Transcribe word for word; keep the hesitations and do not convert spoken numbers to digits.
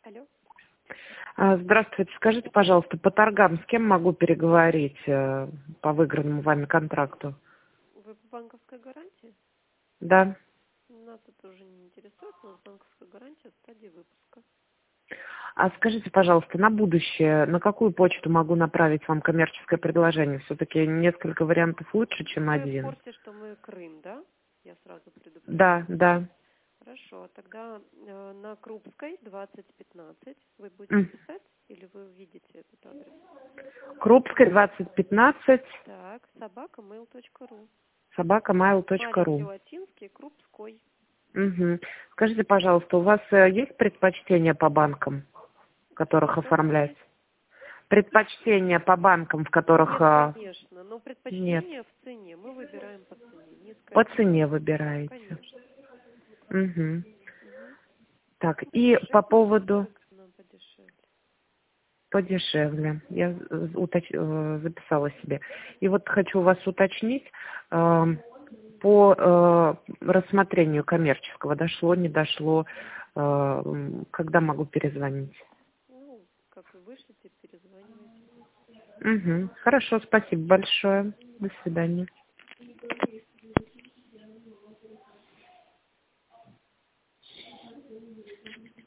Алло. А, Здравствуйте. Скажите, пожалуйста, по торгам с кем могу переговорить э, по выигранному вами контракту? Вы по банковской гарантии? Да. Нас это уже не интересует, у нас банковская гарантия в стадии выпуска. А скажите, пожалуйста, на будущее, на какую почту могу направить вам коммерческое предложение? Все-таки несколько вариантов лучше, чем Вы в один. курсе, что мы Крым, да? Я сразу Да, предупреждаю. да. Хорошо, тогда э, на Крупской двадцать пятнадцать вы будете М. писать или вы увидите этот адрес? Крупская, двадцать пятнадцать, Так, собака mail точка ру. собака mail точка Маленький ру. латинский, Крупской. Угу. Скажите, пожалуйста, у вас э, есть предпочтения по банкам, в которых Что-что у нас оформлять? есть? Предпочтения по банкам, в которых Нет, э, конечно, но нет. предпочтение в цене. Мы выбираем по цене. Низкая По цена. цене Да, выбираете. конечно. Угу. Мгм. Так, и по Подешевле, поводу естественно, подешевле. подешевле. Я э, уточ- э, записала себе. И вот хочу у вас уточнить, э, по э, рассмотрению коммерческого, дошло, не дошло, э, м, когда могу перезвонить? Ну, как вы вышлите, перезванивайте. Угу. Хорошо, спасибо большое. До свидания.